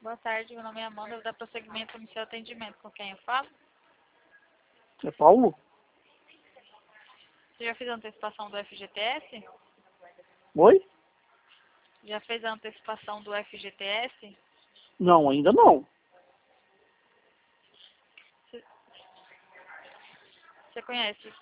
Boa tarde, meu nome é Amanda, eu vou dar prosseguimento no seu atendimento. Com quem eu falo? É Paulo? Você já fez a antecipação do FGTS? Oi? Já fez a antecipação do FGTS? Não, ainda não. Você conhece